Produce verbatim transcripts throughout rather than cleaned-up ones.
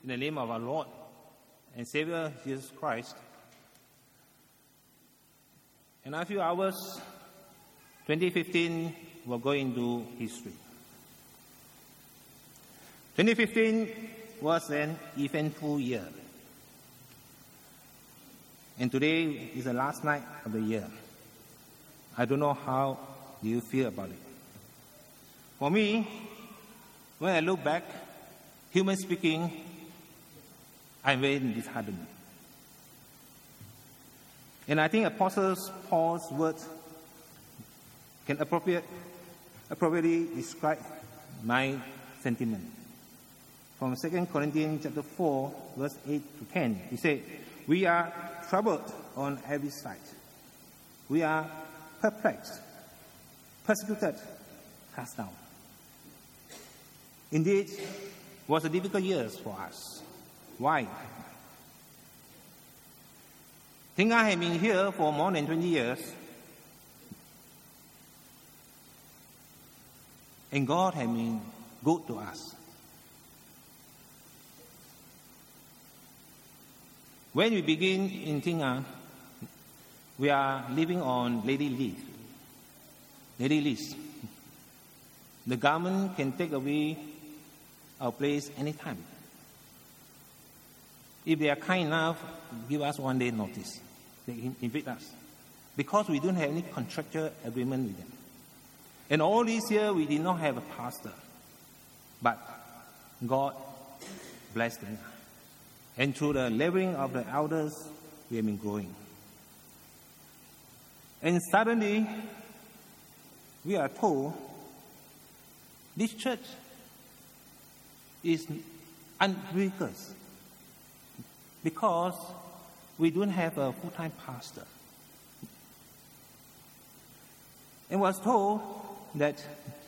In the name of our Lord and Savior, Jesus Christ. In a few hours, twenty fifteen will go into history. twenty fifteen was an eventful year. And today is the last night of the year. I don't know how do you feel about it. For me, when I look back, human speaking, I'm very disheartened. And I think Apostle Paul's words can appropriate, appropriately describe my sentiment. From Second Corinthians chapter four, verse eight to ten, he said, "We are troubled on every side. We are perplexed, persecuted, cast down." Indeed, it was a difficult year for us. Why? I think I have been here for more than twenty years, and God has been good to us. When we begin in Tinga, we are living on lady leave. Lady lease. The government can take away our place anytime. If they are kind enough, give us one day notice. They evict us. Because we don't have any contractual agreement with them. And all these years, we did not have a pastor. But God blessed them. And through the laboring of the elders, we have been growing. And suddenly, we are told this church is unbiblical because we don't have a full-time pastor. And was told that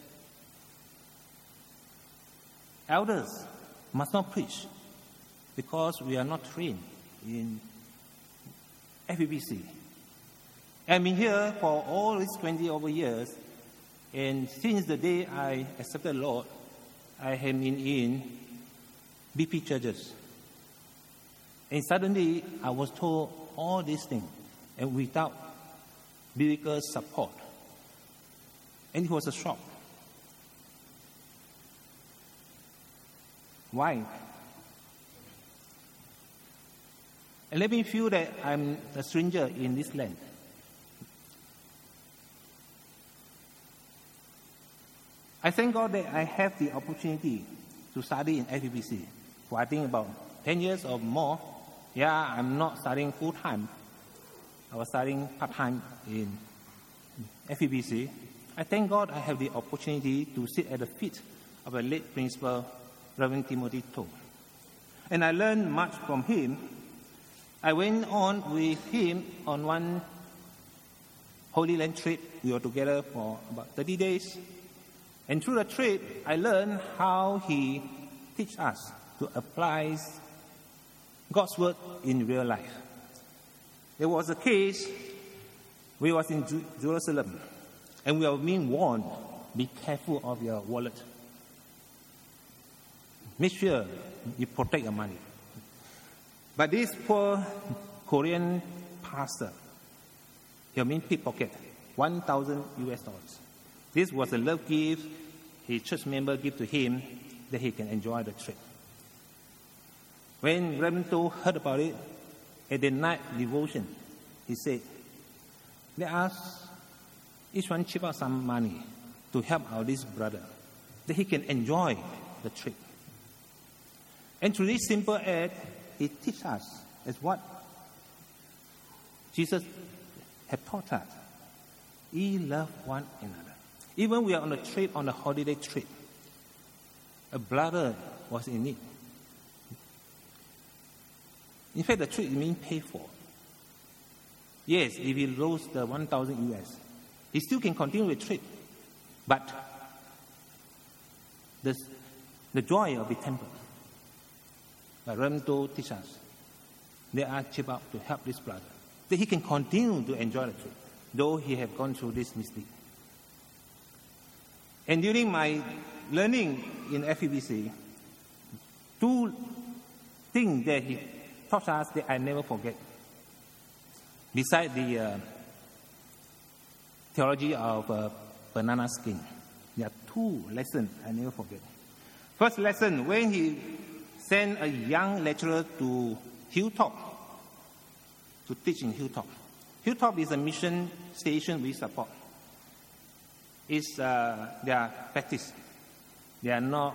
elders must not preach because we are not trained in F E B C. I've been here for all these twenty over years, and since the day I accepted the Lord, I have been in B P churches. And suddenly, I was told all these things, and without biblical support. And it was a shock. Why? And let me feel that I'm a stranger in this land. I thank God that I have the opportunity to study in F E B C for I think about ten years or more. Yeah, I'm not studying full-time. I was studying part-time in F E B C. I thank God I have the opportunity to sit at the feet of a late principal, Reverend Timothy Toh. And I learned much from him. I went on with him on one Holy Land trip. We were together for about thirty days. And through the trip, I learned how he teaches us to apply God's word in real life. There was a case, we was in Ju- Jerusalem, and we were being warned, be careful of your wallet. Make sure you protect your money. But this poor Korean pastor, he mean pickpocket, one thousand U S dollars. This was a love gift his church member gave to him that he can enjoy the trip. When Reverend Toh heard about it, at the night devotion, he said, let us each one chip out some money to help our this brother, that he can enjoy the trip. And through this simple act, he teaches us as what Jesus had taught us. Ye love one another. Even we are on a trip, on a holiday trip, a brother was in need. In fact, the trip is being paid for. Yes, if he lost the one thousand U S, he still can continue the trip. But the, the joy will be tempered. But Reverend Toh teaches us, they are chip out to help this brother, that he can continue to enjoy the trip, though he have gone through this mistake. And during my learning in F E B C, two thing that he taught us that I never forget. Besides the uh, theology of uh, banana skin, there are two lessons I never forget. First lesson, when he sent a young lecturer to Hilltop to teach in Hilltop. Hilltop is a mission station we support. It's uh, their practice. They are not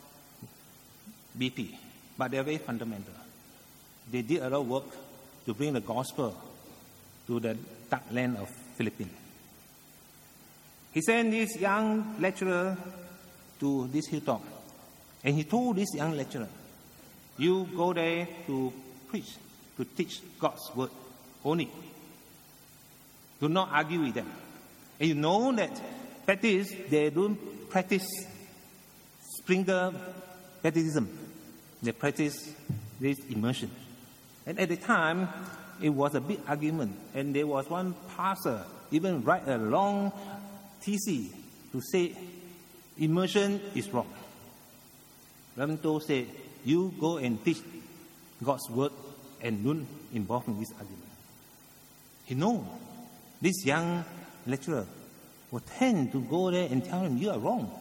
B P, but they are very fundamental. They did a lot of work to bring the gospel to the dark land of Philippines. He sent this young lecturer to this Hilltop, and he told this young lecturer, you go there to preach, to teach God's word only. Do not argue with them. And you know that practice, they don't practice sprinkle baptism. They practice this immersion. And at the time, it was a big argument. And there was one pastor even write a long thesis to say immersion is wrong. Reverend Toh said, you go and teach God's word and don't involve in this argument. He knows this young lecturer will tend to go there and tell him you are wrong.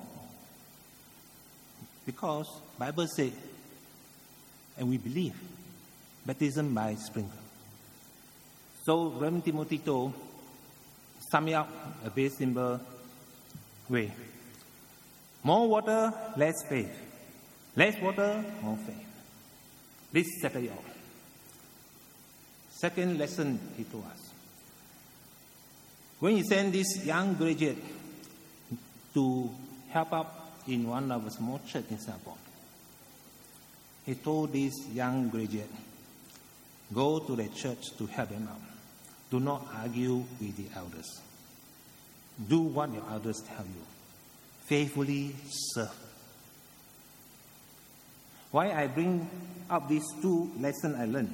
Because the Bible says, and we believe, baptism by sprinkle. So Reverend Timothy Toh sum it up a very simple way. More water, less faith. Less water, more faith. This settle it all. Second lesson he told us. When he sent this young graduate to help out in one of the small churches in Singapore, he told this young graduate, go to the church to help them out. Do not argue with the elders. Do what your elders tell you. Faithfully serve. Why I bring up these two lessons I learned?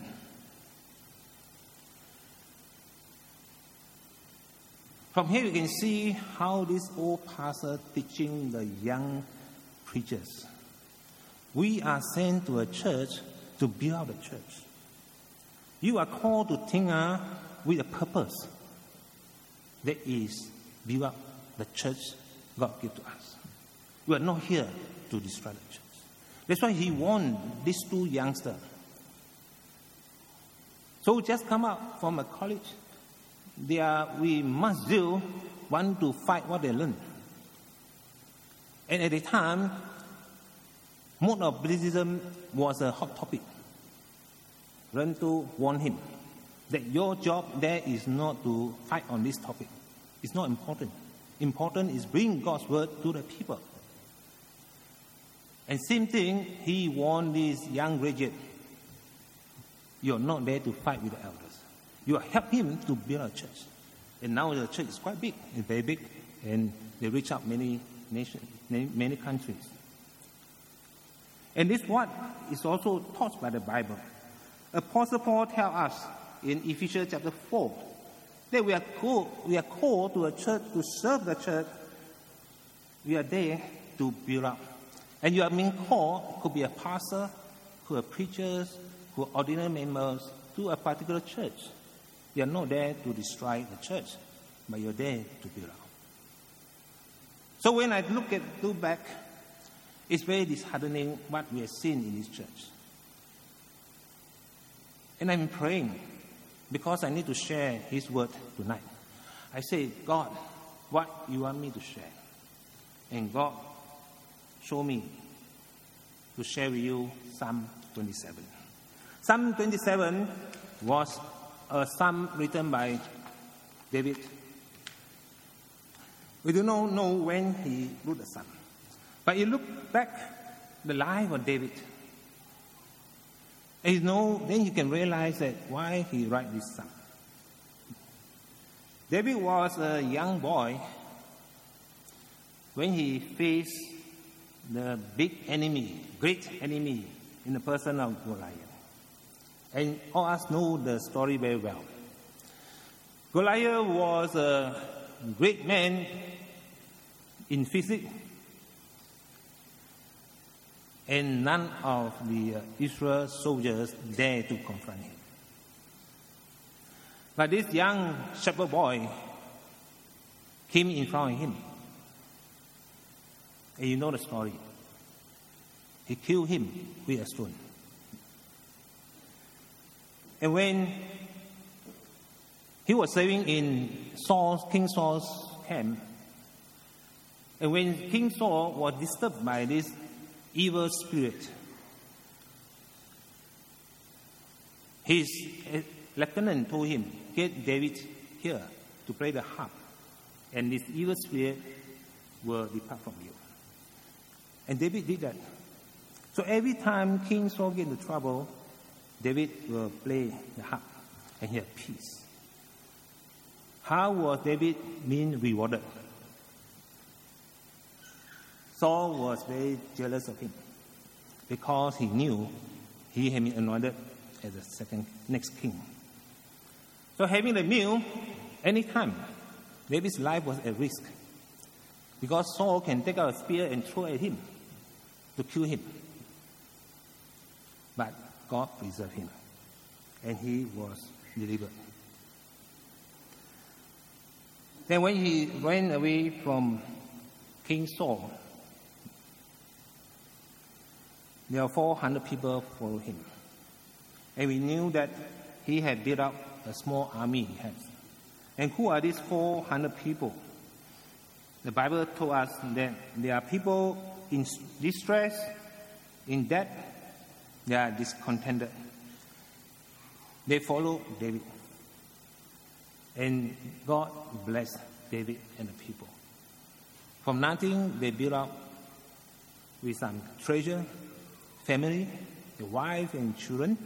From here you can see how this old pastor teaching the young preachers. We are sent to a church to build up the church. You are called to Tingha with a purpose. That is, build up the church God gave to us. We are not here to destroy the church. That's why he warned these two youngsters. So just come out from a college. They are, we must do want to fight what they learn. And at the time, mode of Buddhism was a hot topic. Reverend Toh warned him that your job there is not to fight on this topic. It's not important. Important is bring God's word to the people. And same thing, he warned this young graduate. You're not there to fight with the elders. You help him to build a church. And now the church is quite big. It's very big. And they reach out many nations, many countries. And this what is also taught by the Bible. Apostle Paul tells us in Ephesians chapter four that we are called, we are called to a church to serve the church. We are there to build up. And you are being called, could be a pastor, could be preachers, could be ordinary members to a particular church. You are not there to destroy the church, but you're there to build up. So when I look at look back, it's very disheartening what we have seen in this church. And I'm praying because I need to share His word tonight. I say, God, what you want me to share? And God show me to share with you Psalm twenty-seven. Psalm twenty-seven was a psalm written by David. We do not know when he wrote the psalm. But you look back the life of David, and you know, then you can realize that why he wrote this psalm. David was a young boy when he faced the big enemy, great enemy, in the person of Goliath. And all of us know the story very well. Goliath was a great man in physics. and none of the uh, Israel soldiers dared to confront him. But this young shepherd boy came in front of him. And you know the story. He killed him with a stone. And when he was serving in Saul's, King Saul's camp, and when King Saul was disturbed by this evil spirit, his lieutenant told him, "Get David here to play the harp, and this evil spirit will depart from you." And David did that. So every time King Saul get into trouble, David will play the harp and he had peace. How was David being rewarded? Saul was very jealous of him because he knew he had been anointed as the second next king. So having the meal, anytime, David's life was at risk because Saul can take out a spear and throw at him to kill him. But God preserved him, and he was delivered. Then when he ran away from King Saul, there were four hundred people followed him. And we knew that he had built up a small army he had. And who are these four hundred people? The Bible told us that they are people in distress, in debt, they are discontented. They follow David. And God blessed David and the people. From nothing, they built up with some treasure, family, a wife and children.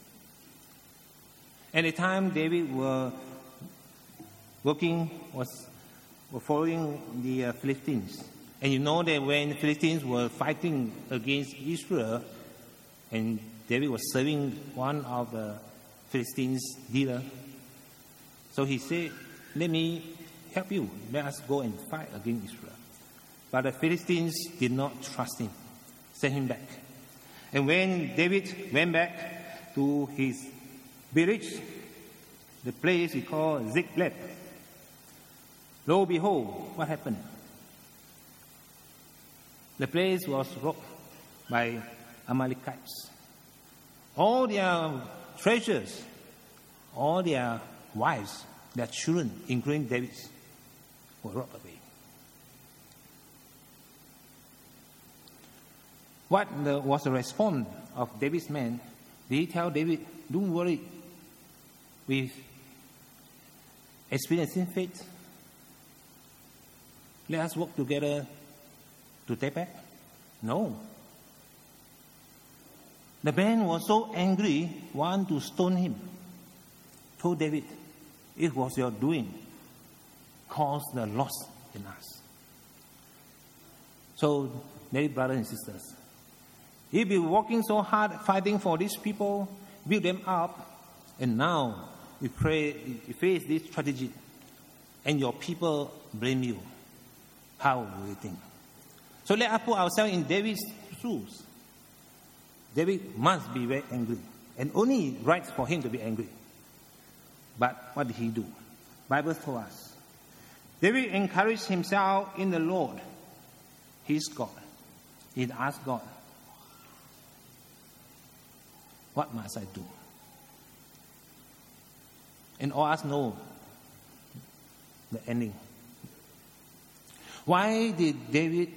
At the time David was working, was, was following the uh, Philistines. And you know that when the Philistines were fighting against Israel, and David was serving one of the Philistines' leader, so he said, "Let me help you. Let us go and fight against Israel." But the Philistines did not trust him, sent him back. And when David went back to his village, the place he called Ziklag, lo and behold, what happened? The place was robbed by Amalekites. All their treasures, all their wives, their children, including David's, were robbed away. What the, was the response of David's men? Did he tell David, "Don't worry, with experiencing faith, let us work together to take back"? No. The man was so angry, wanted to stone him. Told David, "It was your doing, caused the loss in us." So, dear brothers and sisters, you've been working so hard, fighting for these people, build them up, and now you pray, you face this tragedy, and your people blame you. How will you think? So let us put ourselves in David's shoes. David must be very angry, and only right for him to be angry. But what did he do? Bible told us. David encouraged himself in the Lord, his God. He asked God, "What must I do?" And all us know the ending. Why did David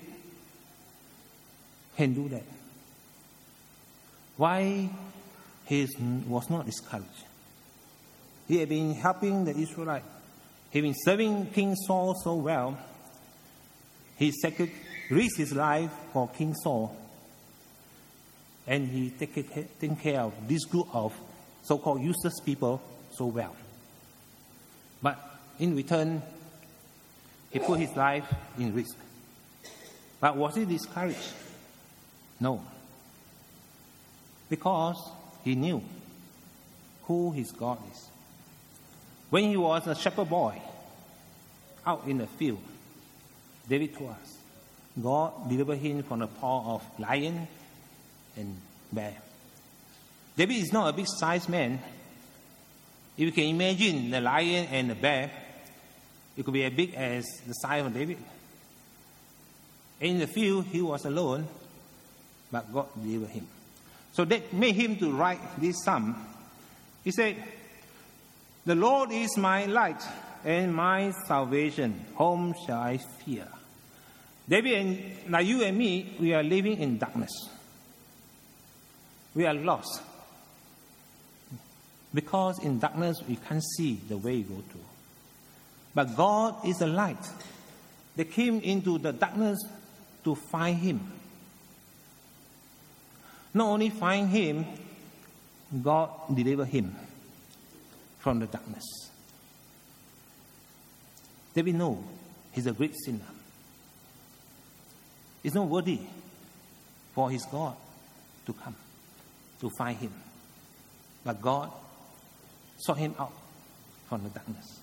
can do that? Why he was not discouraged? He had been helping the Israelites. He had been serving King Saul so well. He risked his life for King Saul. And he taken care of this group of so-called useless people so well. But in return, he put his life in risk. But was he discouraged? No. Because he knew who his God is. When he was a shepherd boy out in the field, David told us, God delivered him from the paw of lion and bear. David is not a big-sized man. If you can imagine the lion and the bear, it could be as big as the size of David. In the field, he was alone, but God delivered him. So that made him to write this psalm. He said, "The Lord is my light and my salvation. Whom shall I fear?" David, and, like you and me, we are living in darkness. We are lost. Because in darkness, we can't see the way we go through. But God is a light. They came into the darkness to find him. Not only find him, God delivered him from the darkness. David knows he's a great sinner. He's not worthy for his God to come, to find him. But God sought him out from the darkness.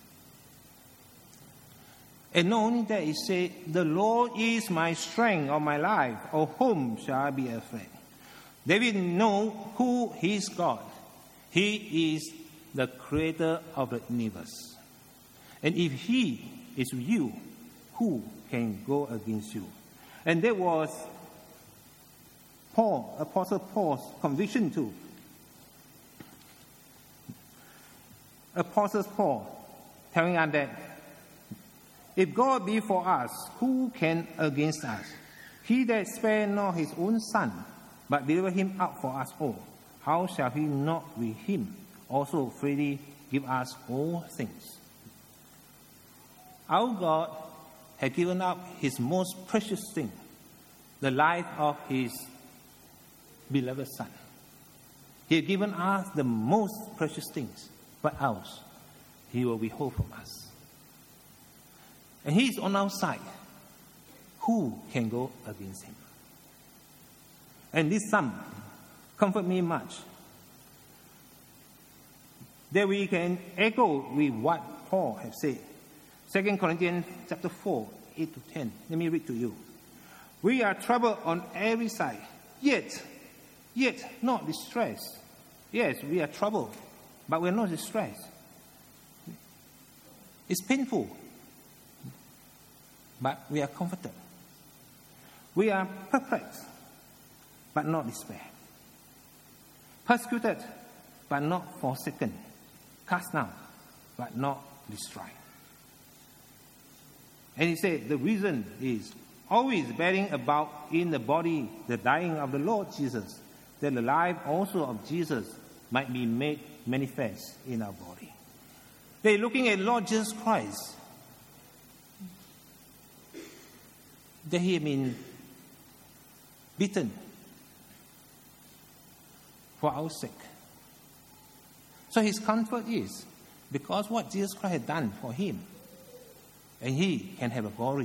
And not only that, he said, "The Lord is my strength of my life. Of whom shall I be afraid?" David knows who is God. He is the creator of the universe. And if he is with you, who can go against you? And that was Paul, Apostle Paul's conviction too. Apostle Paul telling us that if God be for us, who can against us? He that spared not his own son, but delivered him up for us all, how shall he not with him also freely give us all things? Our God had given up his most precious thing, the life of his beloved Son. He had given us the most precious things. What else he will withhold from us? And he is on our side. Who can go against him? And this psalm comfort me much, that we can echo with what Paul has said. Second Corinthians chapter four, eight to ten. Let me read to you. "We are troubled on every side, yet, yet not distressed." Yes, we are troubled, but we are not distressed. It's painful, but we are comforted. We are perplexed, but not despair. Persecuted, but not forsaken. Cast down, but not destroyed. And he said the reason is always bearing about in the body the dying of the Lord Jesus, that the life also of Jesus might be made manifest in our body. They're looking at Lord Jesus Christ, that he had been beaten for our sake. So his comfort is because what Jesus Christ had done for him, and he can have a glory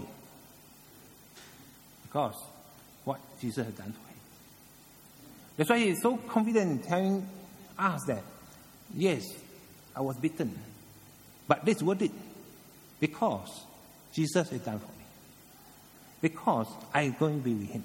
because what Jesus had done for him. That's why he is so confident in telling us that, yes, I was beaten, but this worth it because Jesus has done for me. Because I'm going to be with him.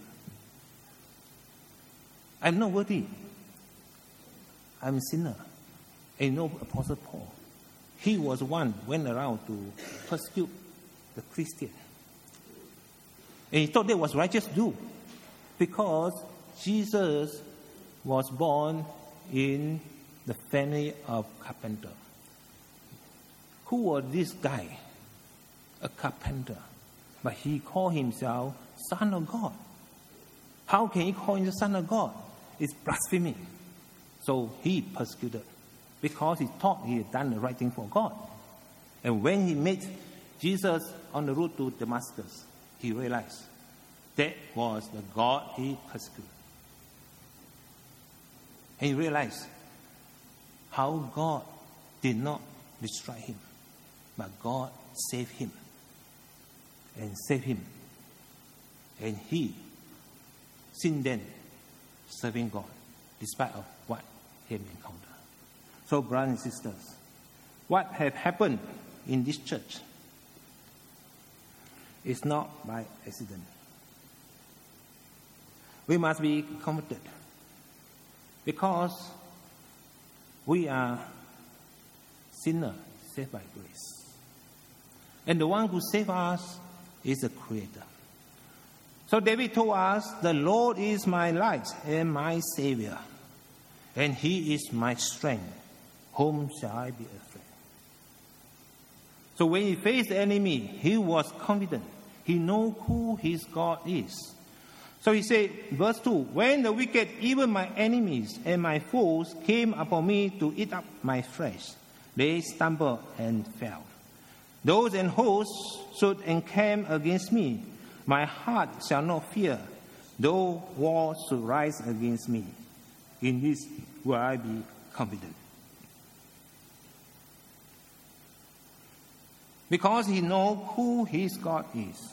I'm not worthy. I'm a sinner. And you know Apostle Paul, he was one who went around to persecute the Christian. And he thought that was righteous to do because Jesus was born in the family of carpenter. Who was this guy? A carpenter. But he called himself Son of God. How can he call himself Son of God? It's blasphemy. So he persecuted because he thought he had done the right thing for God. And when he met Jesus on the road to Damascus, he realized that was the God he persecuted. And he realized how God did not destroy him, but God saved him. And saved him. And he, since then, serving God, despite of what he had encountered. So, brothers and sisters, what has happened in this church is not by accident. We must be comforted Because we are sinners saved by grace. And the one who saved us is the Creator. So David told us, the Lord is my light and my Savior, and He is my strength. Whom shall I be afraid? So when he faced the enemy, he was confident. He knew who his God is. So he said, verse two, when the wicked, even my enemies and my foes, came upon me to eat up my flesh, they stumbled and fell. Those in hosts should encamp against me. My heart shall not fear, though war should rise against me. In this will I be confident. Because he knows who his God is.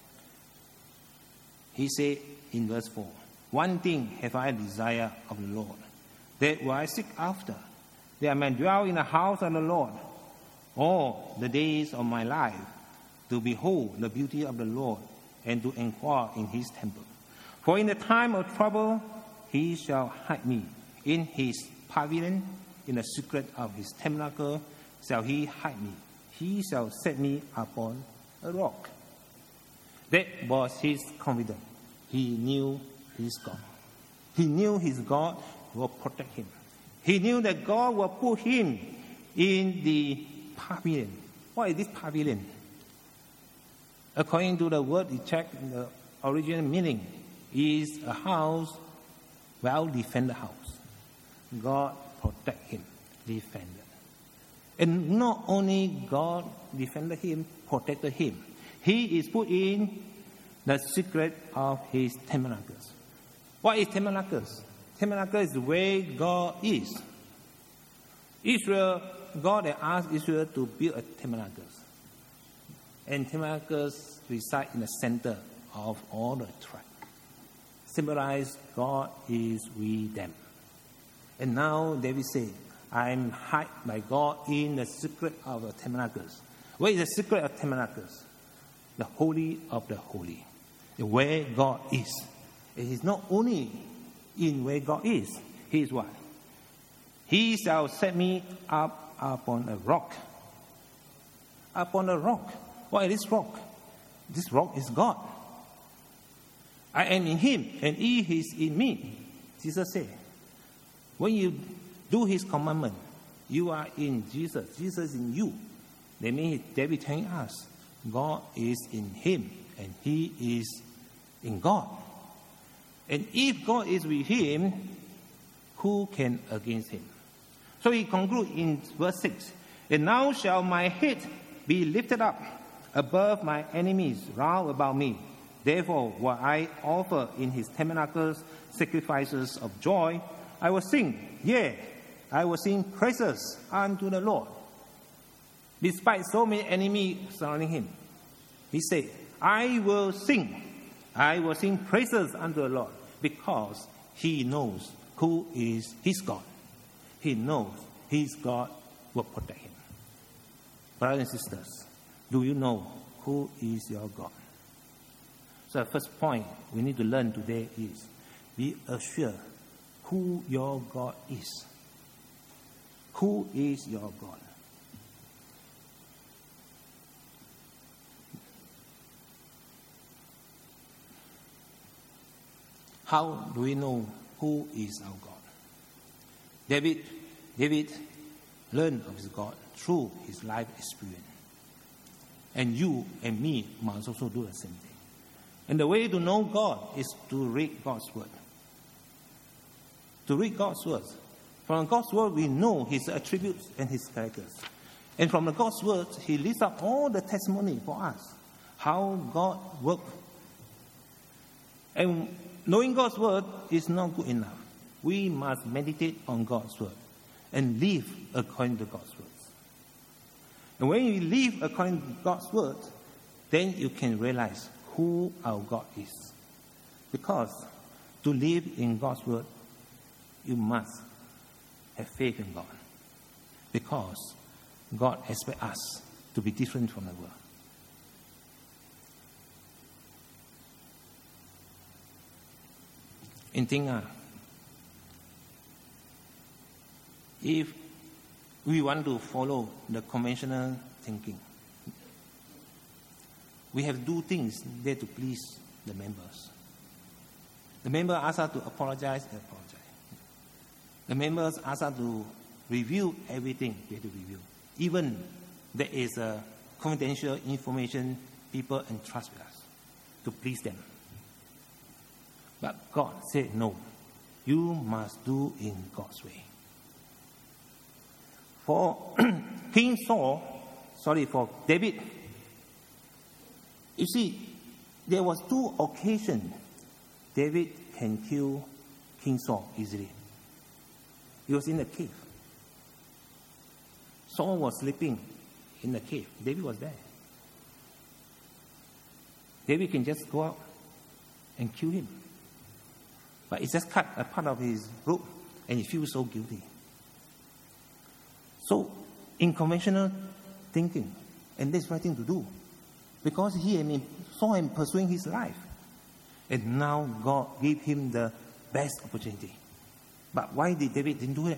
He said in verse four, one thing have I desire of the Lord, that will I seek after, that I may dwell in the house of the Lord all the days of my life, to behold the beauty of the Lord, and to inquire in his temple. For in the time of trouble he shall hide me. In his pavilion, in the secret of his tabernacle, shall he hide me. He shall set me upon a rock. That was his confidence. He knew his God. He knew his God will protect him. He knew that God will put him in the pavilion. What is this pavilion? According to the word we checked, the original meaning is a house, well-defended house. God protect him, defended. And not only God defended him, protected him, he is put in the secret of his tabernacles. What is tabernacles? Tabernacle is where God is. Israel, God had asked Israel to build a tabernacles. And tabernacles reside in the center of all the tribes. Symbolize God is with them. And now David said, I am hid by God in the secret of the tabernacles. Where is the secret of tabernacles? The holy of the holy. Where God is. It is not only in where God is. He is what? He shall set me up upon a rock. Upon a rock. What is this rock? This rock is God. I am in him, and he is in me. Jesus said, when you do his commandment, you are in Jesus. Jesus in you. That means David telling us, God is in him, and he is in God. And if God is with him, who can against him? So he concludes in verse six, and now shall my head be lifted up above my enemies round about me. Therefore will I offer in his tabernacles sacrifices of joy. I will sing, yea, I will sing praises unto the Lord. Despite so many enemies surrounding him, he said, I will sing. I will sing praises unto the Lord, because he knows who is his God. He knows his God will protect him. Brothers and sisters, do you know who is your God? So the first point we need to learn today is, be assured who your God is. Who is your God? How do we know who is our God? David, David learned of his God through his life experience. And you and me must also do the same thing. And the way to know God is to read God's word. To read God's word. From God's word, we know his attributes and his characters. And from the God's word, he lists up all the testimony for us, how God worked. And knowing God's word is not good enough. We must meditate on God's word and live according to God's words. And when you live according to God's word, then you can realize who our God is. Because to live in God's word, you must have faith in God. Because God expects us to be different from the world. In Ting Ah, if we want to follow the conventional thinking, we have to do things there to please the members. The members ask us to apologize, they apologize. The members ask us to review everything, we have to review. Even there is a confidential information people entrust with us to please them. But God said, no, you must do in God's way. For King Saul, sorry, for David, you see, there was two occasions David can kill King Saul easily. He was in the cave. Saul was sleeping in the cave. David was there. David can just go out and kill him. But he just cut a part of his robe and he feels so guilty. So, in conventional thinking, and that's the right thing to do, because he I mean, saw him pursuing his life. And now God gave him the best opportunity. But why did David didn't do that?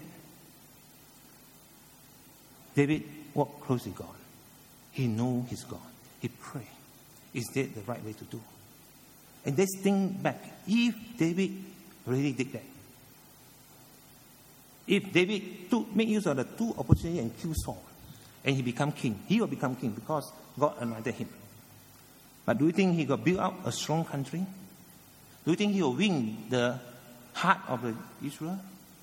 David walked close with God. He knew his God. He prayed. Is that the right way to do? And let's think back. If David really did that, if David took, make use of the two opportunities and killed Saul, and he become king, he will become king because God anointed him. But do you think he will build up a strong country? Do you think he will win the heart of the Israel?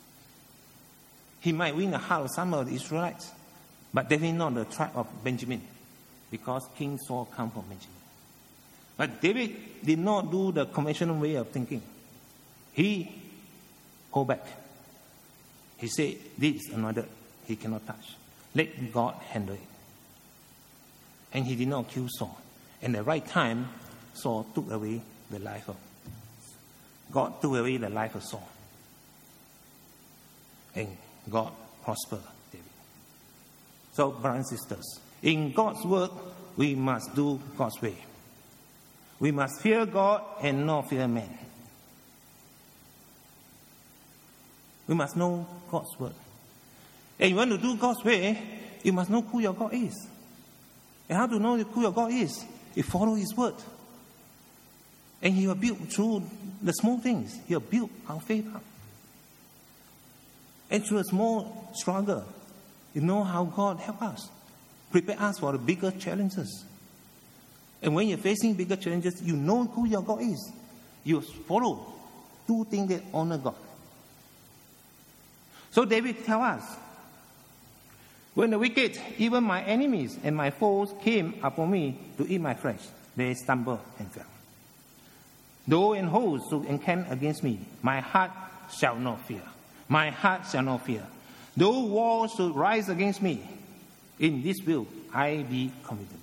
He might win the heart of some of the Israelites, but definitely not the tribe of Benjamin, because King Saul come from Benjamin. But David did not do the conventional way of thinking. He go back. He said, this is another he cannot touch. Let God handle it. And he did not kill Saul. And at the right time, Saul took away the life of God took away the life of Saul. And God prospered David. So, brothers and sisters, in God's word, we must do God's way. We must fear God and not fear man. We must know God's word. And you want to do God's way, you must know who your God is. And how to know who your God is? You follow his word. And he will build through the small things. He will build our faith up. And through a small struggle, you know how God help us. Prepare us for the bigger challenges. And when you're facing bigger challenges, you know who your God is. You follow. Do things that honor God. So David tells us, when the wicked, even my enemies and my foes, came upon me to eat my flesh, they stumbled and fell. Though an host should encamp against me, my heart shall not fear. My heart shall not fear. Though war should rise against me, in this will I be confident.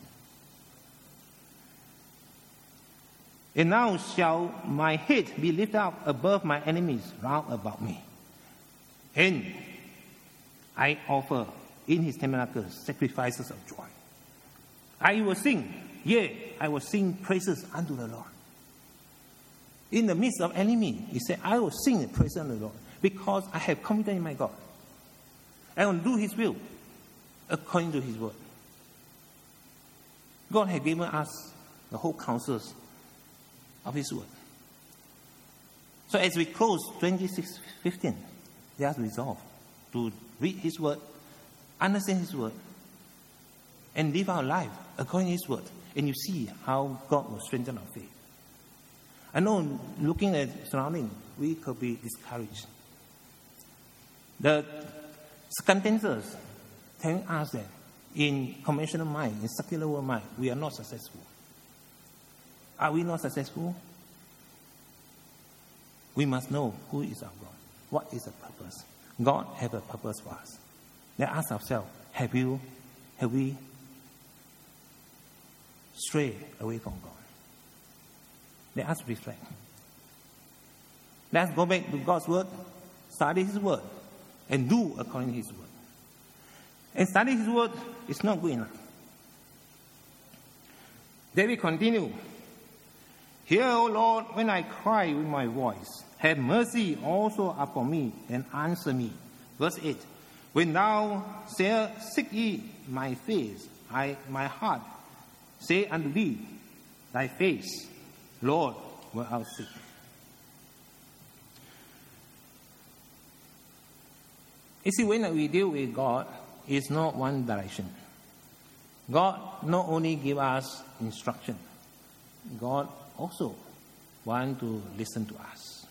And now shall my head be lifted up above my enemies round about me. And I offer in his tabernacle sacrifices of joy. I will sing, yea, I will sing praises unto the Lord. In the midst of enemy, he said, I will sing the praises unto the Lord because I have confidence in my God. I will do his will according to his word. God has given us the whole counsels of his word. So as we close twenty-six fifteen, let us resolve to read his word, understand his word, and live our life according to his word. And you see how God will strengthen our faith. I know looking at surrounding, we could be discouraged. The circumstances telling us that in conventional mind, in secular world mind, we are not successful. Are we not successful? We must know who is our God. What is the purpose? God has a purpose for us. Let us ask ourselves, have you, have we strayed away from God? Let us reflect. Let us go back to God's word, study his word, and do according to his word. And study his word is not good enough. David continued, hear, O Lord, when I cry with my voice. Have mercy also upon me and answer me. Verse eight. When thou sayest, seek ye my face, I, my heart say unto thee, thy face, Lord, will I seek. You see, when we deal with God, it's not one direction. God not only gives us instruction, God also wants to listen to us.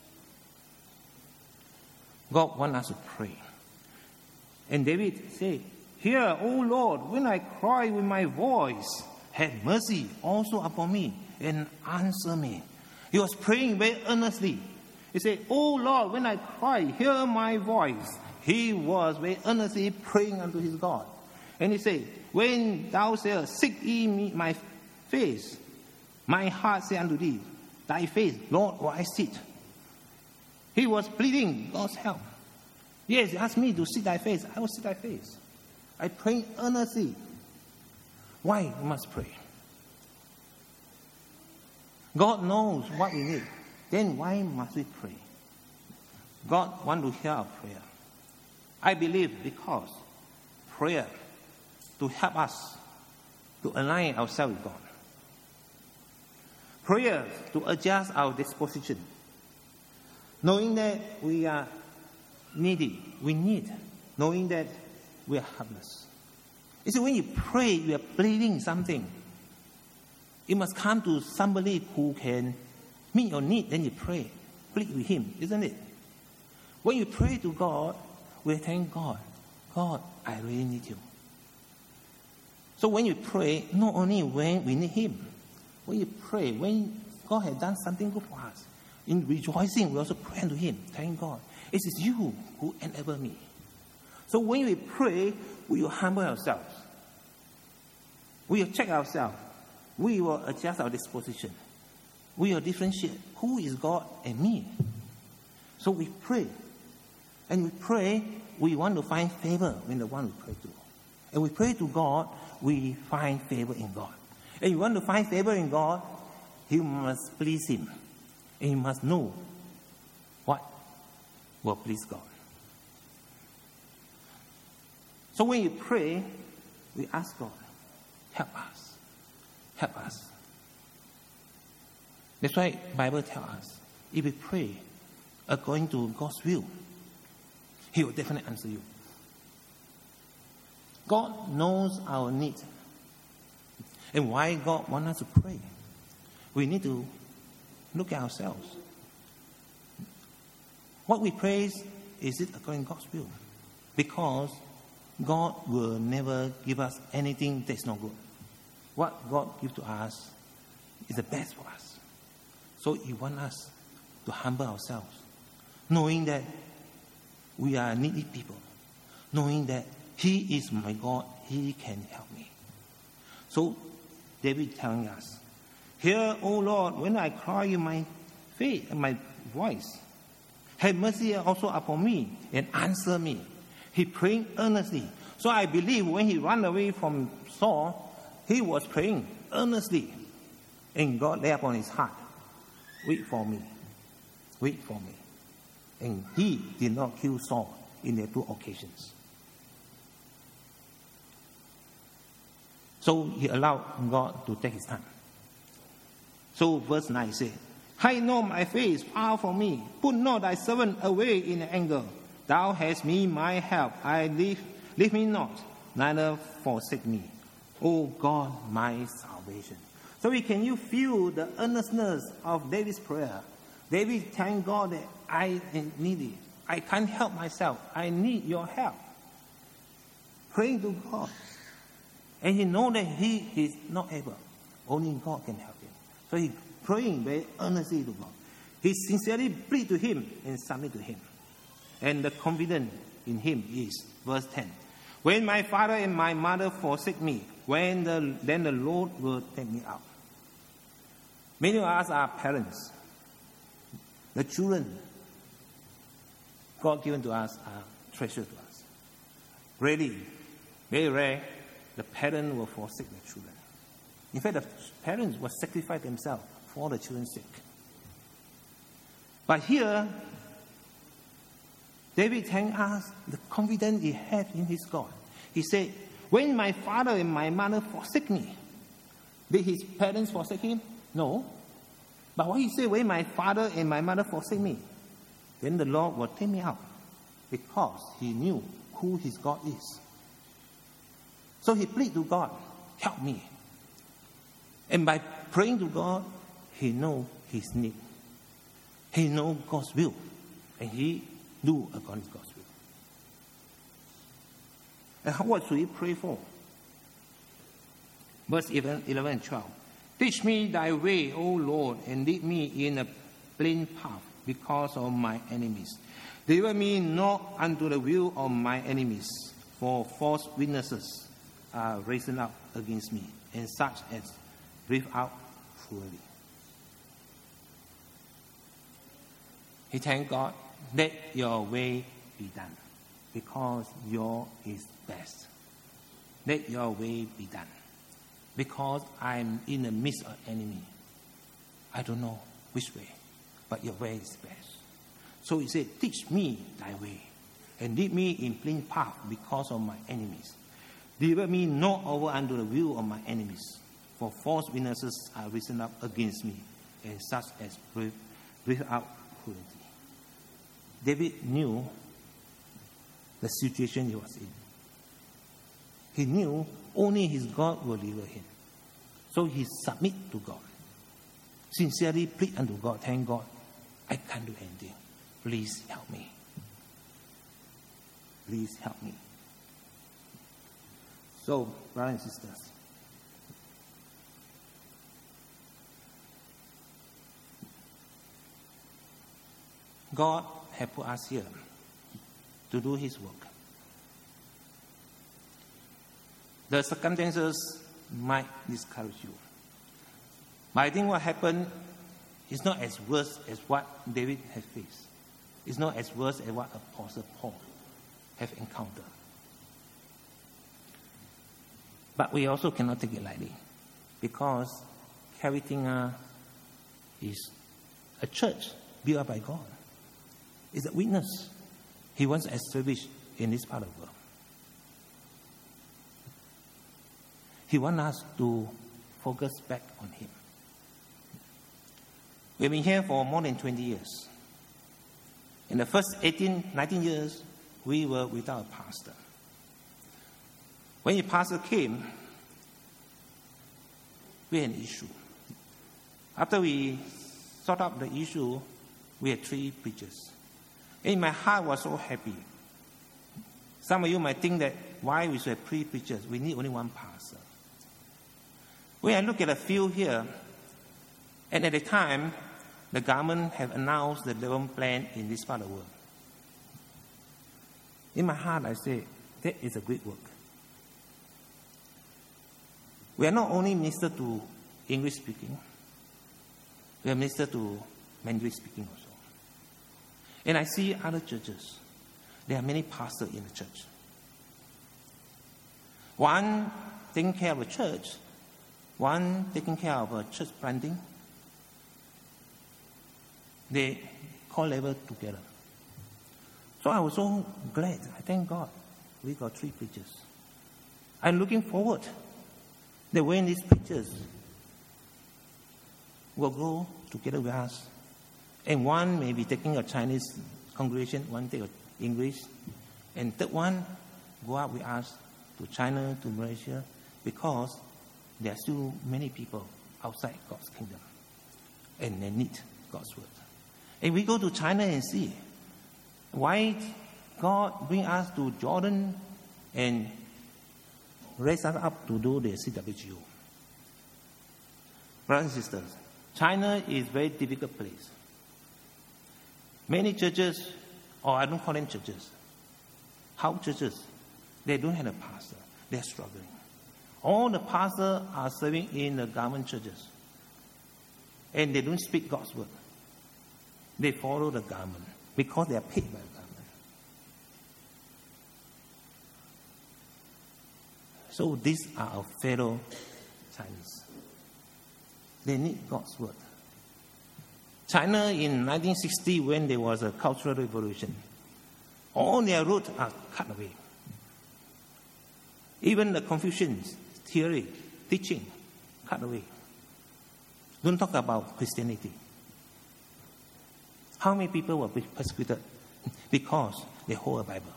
God wants us to pray. And David said, Hear, O Lord, when I cry with my voice, have mercy also upon me and answer me. He was praying very earnestly. He said, O Lord, when I cry, hear my voice. He was very earnestly praying unto his God. And he said, When thou sayest, seek ye me my face, my heart say unto thee, thy face, Lord, will I seek. He was pleading God's help. Yes, ask me to seek thy face. I will seek thy face. I pray earnestly. Why we must pray? God knows what we need. Then why must we pray? God wants to hear our prayer. I believe because prayer to help us to align ourselves with God. Prayer to adjust our disposition. Knowing that we are needy, we need. Knowing that we are helpless. You see, when you pray, you are pleading something. It must come to somebody who can meet your need. Then you pray. Plead with him, isn't it? When you pray to God, we thank God. God, I really need you. So when you pray, not only when we need him, when you pray, when God has done something good for us, in rejoicing, we also pray to him. Thank God. It is you who enable me. So when we pray, we will humble ourselves. We will check ourselves. We will adjust our disposition. We will differentiate who is God and me. So we pray. And we pray, we want to find favor in the one we pray to. And we pray to God, we find favor in God. And you want to find favor in God, you must please him. And you must know what will please God. So when you pray, we ask God, help us. Help us. That's why the Bible tells us, if we pray according to God's will, he will definitely answer you. God knows our need. And why God wants us to pray? We need to look at ourselves. What we pray, is it according to God's will? Because God will never give us anything that's not good. What God gives to us is the best for us. So he wants us to humble ourselves, knowing that we are needy people, knowing that he is my God, he can help me. So David telling us, Hear, O Lord, when I cry in my faith and my voice. Have mercy also upon me and answer me. He prayed earnestly. So I believe when he ran away from Saul, he was praying earnestly. And God lay upon his heart, Wait for me. Wait for me. And he did not kill Saul in the two occasions. So he allowed God to take his time. So verse nine says, Hide not my face far from me. Put not thy servant away in anger. Thou hast me my help. I leave, leave me not, neither forsake me. O God, my salvation. So can you feel the earnestness of David's prayer? David thank God that I am needy. I can't help myself. I need your help. Praying to God. And he knows that he is not able. Only God can help him. So he praying very earnestly to God. He sincerely plead to him and submit to him. And the confidence in him is, verse ten. When my father and my mother forsake me, when the, then the Lord will take me out. Many of us are parents. The children God given to us are treasure to us. Really, very rare, the parent will forsake the children. In fact, the parents will sacrifice themselves for the children's sake. But here, David thanked us the confidence he had in his God. He said, when my father and my mother forsake me, did his parents forsake him? No. But what he said, when my father and my mother forsake me, then the Lord will take me out, because he knew who his God is. So he pleaded to God, help me. And by praying to God, he knew his need. He knew God's will. And he do according to God's will. And how, what should he pray for? Verse eleven and twelve. Teach me thy way, O Lord, and lead me in a plain path because of my enemies. Deliver me not unto the will of my enemies, for false witnesses are risen up against me, and such as breathe out cruelly. He thanked God, let your way be done, because your is best. Let your way be done, because I'm in the midst of enemy. I don't know which way, but your way is best. So he said, teach me thy way, and lead me in plain path because of my enemies. Deliver me not over unto the will of my enemies, for false witnesses are risen up against me, and such as breathe, breathe out cruelty. David knew the situation he was in. He knew only his God will deliver him. So he submit to God. Sincerely plead unto God, thank God, I can't do anything. Please help me. Please help me. So, brothers and sisters, God has put us here to do his work. The circumstances might discourage you. But I think what happened is not as worse as what David has faced. It's not as worse as what Apostle Paul have encountered. But we also cannot take it lightly, because Karitinga is a church built up by God. It's a witness he wants to establish in this part of the world. He wants us to focus back on him. We've been here for more than twenty years. In the first eighteen, nineteen years, we were without a pastor. When the pastor came, we had an issue. After we sort out the issue, we had three preachers. And my heart was so happy. Some of you might think that why we should have three preachers? We need only one pastor. When I look at the field here, and at the time, the government have announced the development plan in this part of the world. In my heart, I say, that is a great work. We are not only minister to English speaking, we are minister to Mandarin speaking also. And I see other churches. There are many pastors in the church. One taking care of a church, one taking care of a church planting. They co-labor together. So I was so glad. I thank God we got three preachers. I'm looking forward that when these preachers will go together with us, and one may be taking a Chinese congregation, one take English, and third one go out with us to China, to Malaysia, because there are still many people outside God's kingdom, and they need God's word. And we go to China and see why God bring us to Jordan and raise us up to do the C W G O. Brothers and sisters, China is a very difficult place. Many churches, or I don't call them churches, house churches, they don't have a pastor. They're struggling. All the pastors are serving in the government churches. And they don't speak God's word. They follow the government because they are paid by the government. So these are our fellow Chinese. They need God's word. China in nineteen sixty, when there was a cultural revolution, All their roots are cut away. Even the Confucian's theory, teaching, cut away. Don't talk about Christianity. How many people were persecuted because they hold a Bible?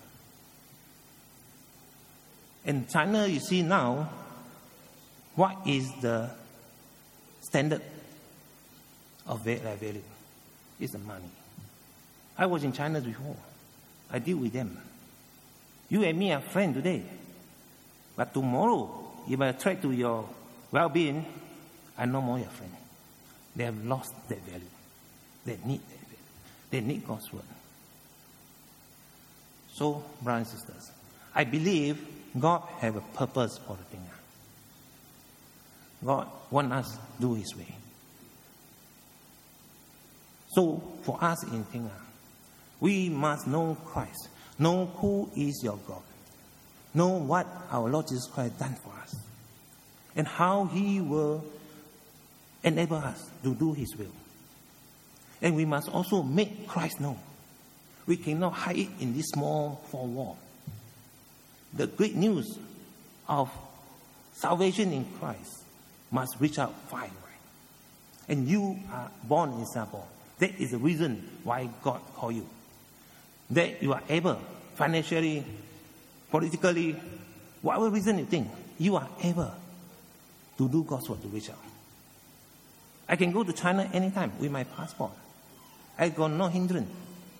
In China, you see now, what is the standard of their value? It's the money. I was in China before. I deal with them. You and me are friends today. But tomorrow, if I threat to your well-being, I'm no more your friend. They have lost their value. They need their value. They need God's word. So, brothers and sisters, I believe God has a purpose for the thing. God wants us to do His way. So, for us in Tinga, we must know Christ, know who is your God, know what our Lord Jesus Christ done for us, and how He will enable us to do His will. And we must also make Christ known. We cannot hide it in this small four wall. The great news of salvation in Christ must reach out far away. And you are born in Singapore. That is the reason why God called you. That you are able, financially, politically, whatever reason you think, you are able to do God's work to reach out. I can go to China anytime with my passport. I got no hindrance.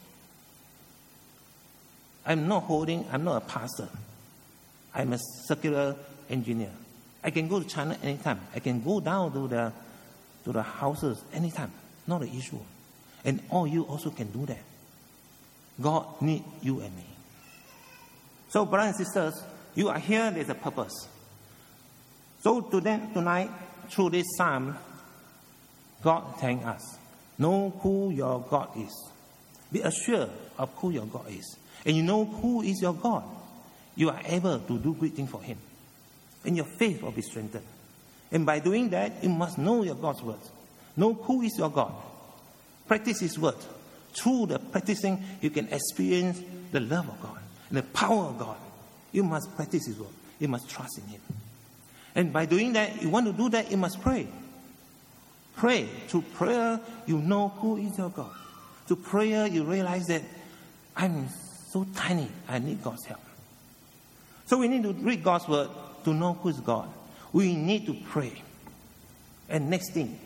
I'm not holding, I'm not a pastor. I'm a circular engineer. I can go to China anytime. I can go down to the to the houses anytime. Not an issue. And all you also can do that. God needs you and me. So, brothers and sisters, you are here, there's a purpose. So today, tonight, through this psalm, God telling us, know who your God is. Be assured of who your God is. And you know who is your God. You are able to do great things for Him. And your faith will be strengthened. And by doing that, you must know your God's word. Know who is your God. Practice His word. Through the practicing, you can experience the love of God and the power of God. You must practice His word. You must trust in Him. And by doing that, you want to do that, you must pray. Pray. Through prayer, you know who is your God. Through prayer, you realize that I'm so tiny, I need God's help. So we need to read God's word to know who is God. We need to pray. And next thing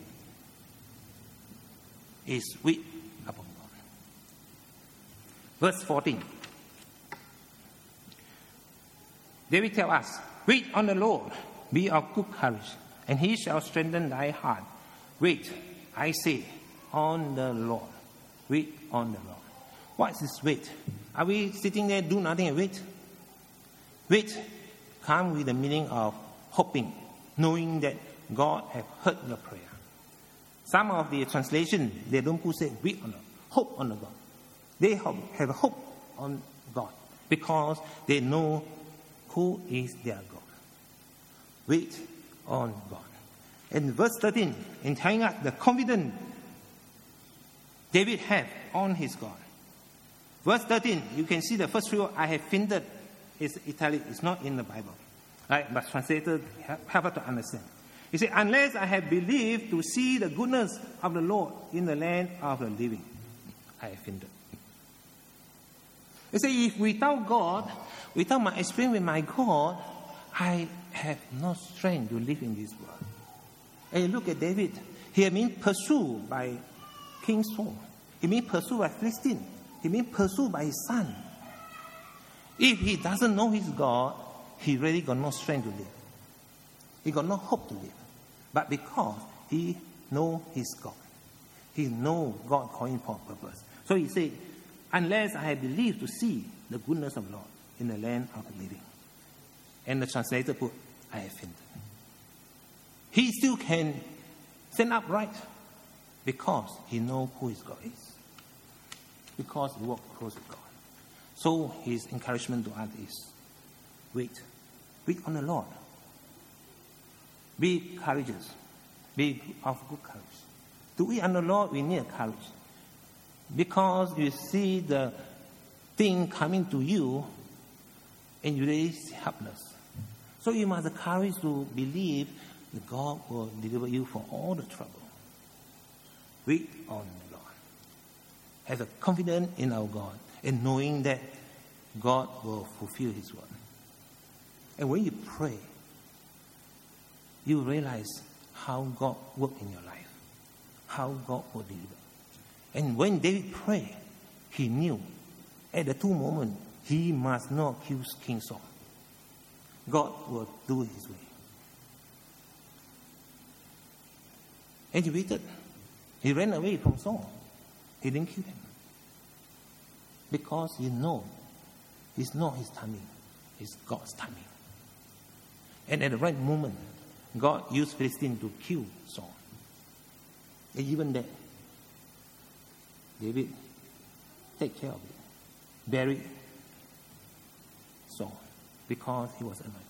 is wait upon God. Verse fourteen. David tells us, wait on the Lord, be of good courage, and He shall strengthen thy heart. Wait, I say, on the Lord. Wait on the Lord. What is this wait? Are we sitting there, do nothing and wait? Wait comes with the meaning of hoping, knowing that God has heard your prayer. Some of the translations, they don't put say wait on the hope on the God. They have a hope on God because they know who is their God. Wait on God. In verse thirteen, in telling us the confidence David had on his God. Verse thirteen, you can see the first few I have fingered is italic. It's not in the Bible. Right? But translators help us to understand. He said, unless I have believed to see the goodness of the Lord in the land of the living, I have fingered. He said, if without God, without my experience with my God, I have no strength to live in this world. And you look at David. He had been pursued by King Saul. He been pursued by Philistine. He been pursued by his son. If he doesn't know his God, he really got no strength to live. He got no hope to live. But because he know his God, he know God calling for a purpose. So he said, unless I have believed to see the goodness of the Lord in the land of the living. And the translator put, I have fainted. He still can stand upright because he knows who his God is. Because he walks close with God. So his encouragement to us is, wait. Wait on the Lord. Be courageous. Be of good courage. To wait on the Lord, we need courage. Because you see the thing coming to you and you're really helpless. So you must have the courage to believe that God will deliver you from all the trouble. Wait on the Lord. Have a confidence in our God and knowing that God will fulfill His word. And when you pray, you realize how God works in your life, how God will deliver. And when David prayed, he knew at the two moments he must not kill King Saul. God will do it His way. And he waited. He ran away from Saul. He didn't kill him. Because he knows it's not his timing, it's God's timing. And at the right moment, God used Philistine to kill Saul. And even that, David take care of it, buried Saul, because he was anointed.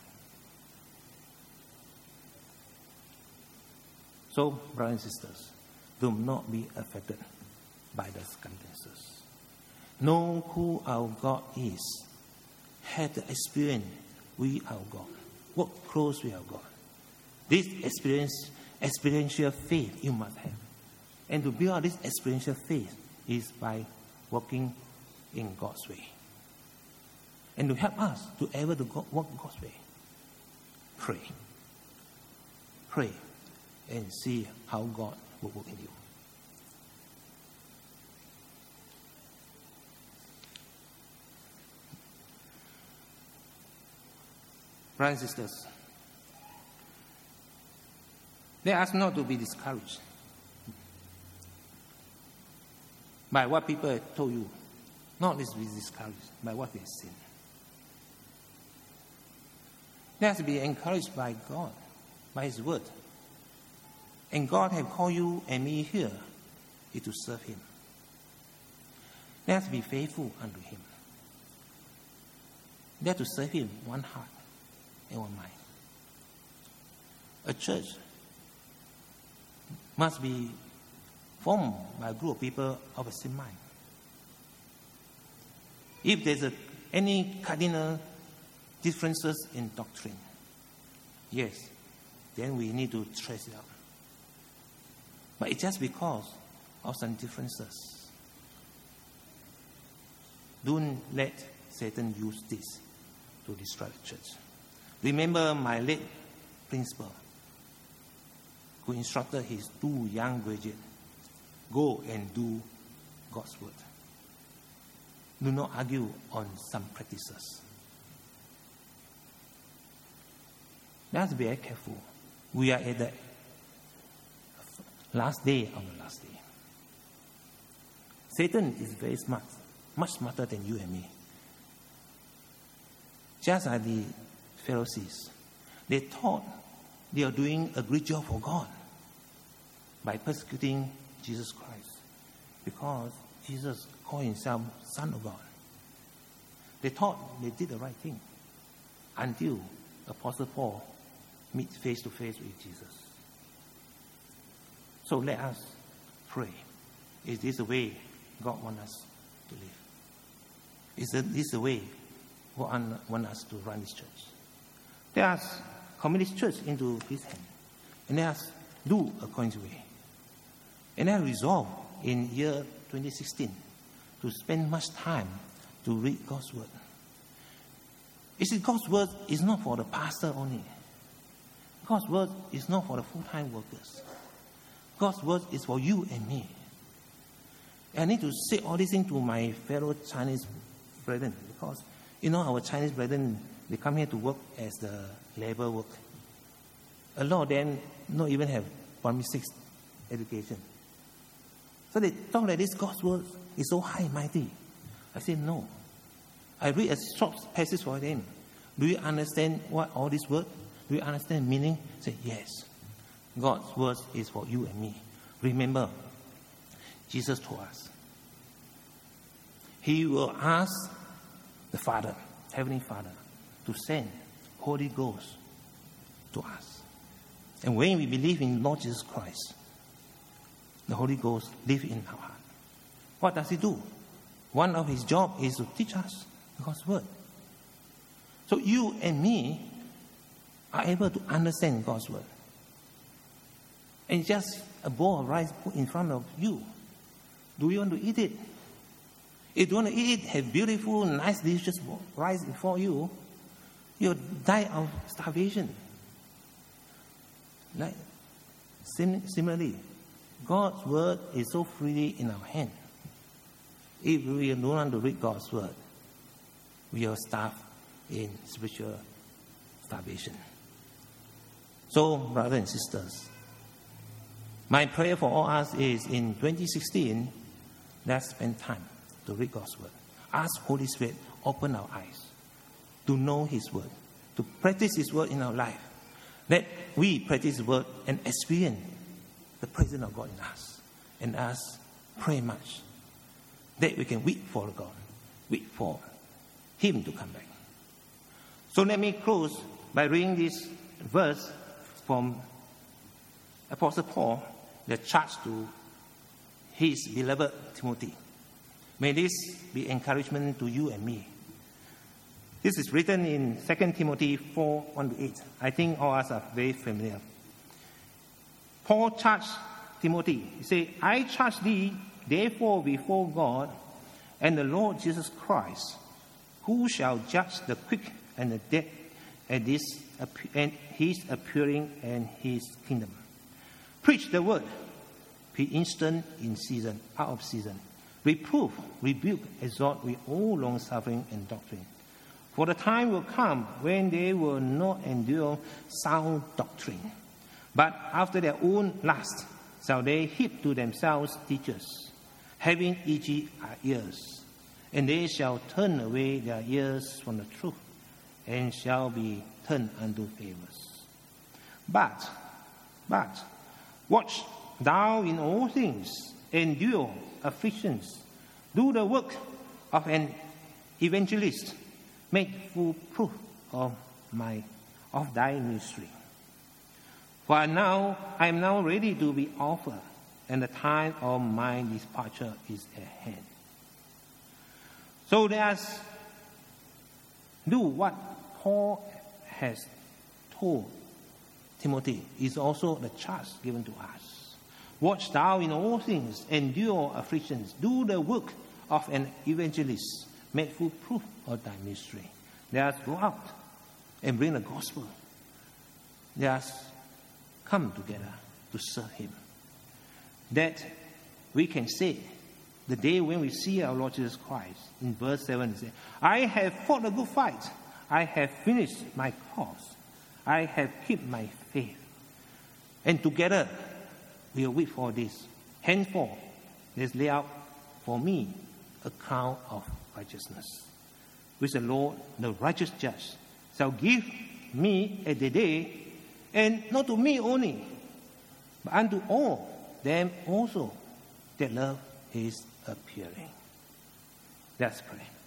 So, brothers and sisters, do not be affected by the circumstances. Know who our God is. Have the experience with our God. Work close with our God. This experience, experiential faith you must have. And to build this experiential faith is by working in God's way. And to help us to ever to go, walk God's way, pray. Pray and see how God will work in you. Brothers and sisters, let us not to be discouraged by what people have told you. Not to be discouraged by what they have seen. Let us be encouraged by God, by His word. And God have called you and me here is to serve Him. Let us be faithful unto Him. Let us to serve Him one heart and one mind. A church must be formed by a group of people of the same mind. If there's a, any cardinal differences in doctrine, yes, then we need to trace it out. But it's just because of some differences. Don't let Satan use this to destroy the church. Remember my late principal, who instructed his two young graduates, go and do God's word. Do not argue on some practices. Let us be very careful. We are at the last day of the last day. Satan is very smart, much smarter than you and me. Just like the Pharisees, they thought they are doing a great job for God by persecuting Jesus Christ, because Jesus called Himself Son of God. They thought they did the right thing until Apostle Paul meet face to face with Jesus. So let us pray. Is this the way God wants us to live? Is this the way God wants us to run this church? Let us commit this church into His hand, and let us do according to His way. And I resolve in year twenty sixteen to spend much time to read God's word. You see, God's word is not for the pastor only. God's word is not for the full-time workers. God's word is for you and me. And I need to say all these things to my fellow Chinese brethren, because, you know, our Chinese brethren, they come here to work as the labor work. A lot of them not even have primary six education. So they talk like this, God's word is so high and mighty. I say, no. I read a short passage for them. Do you understand what all this word? Do you understand meaning? Say, yes. God's word is for you and me. Remember, Jesus told us, He will ask the Father, Heavenly Father, to send Holy Ghost to us. And when we believe in Lord Jesus Christ, the Holy Ghost lives in our heart. What does He do? One of his job is to teach us God's word. So you and me are able to understand God's word. And it's just a bowl of rice put in front of you. Do you want to eat it? If you want to eat it, have beautiful, nice, delicious rice before you, you'll die of starvation. Like, sim- similarly, God's word is so freely in our hand. If we don't want to read God's word, we are starved in spiritual starvation. So, brothers and sisters, my prayer for all us is in twenty sixteen, let's spend time to read God's word. Ask Holy Spirit, open our eyes to know His word, to practice His word in our life. Let we practice His word and experience the presence of God in us. And us pray much that we can wait for God, wait for Him to come back. So let me close by reading this verse from Apostle Paul, the charge to his beloved Timothy. May this be encouragement to you and me. This is written in Second Timothy four, one to eight. I think all of us are very familiar. Paul charged Timothy. He said, I charge thee, therefore, before God and the Lord Jesus Christ, who shall judge the quick and the dead at this and his appearing and his kingdom. Preach the word. Be instant in season, out of season. Reprove, rebuke, exhort with all long suffering and doctrine. For the time will come when they will not endure sound doctrine, but after their own lust shall they heap to themselves teachers, having itchy ears, and they shall turn away their ears from the truth, and shall be turned unto fables. But, but, watch thou in all things, endure afflictions, do the work of an evangelist, make full proof of my of thy ministry. For now I am now ready to be offered, and the time of my departure is at hand. So let's do what Paul has told Timothy is also the charge given to us. Watch thou in all things, endure afflictions, do the work of an evangelist, make full proof of thy ministry. Let us go out and bring the gospel. Let us come together to serve Him. That we can say, the day when we see our Lord Jesus Christ, in verse seven, it says, I have fought a good fight. I have finished my course. I have kept my faith. And together, we will wait for this. Henceforth, there's laid out for me a crown of righteousness, which the Lord, the righteous judge, shall give me at the day, and not to me only, but unto all them also that love His appearing. Let's pray.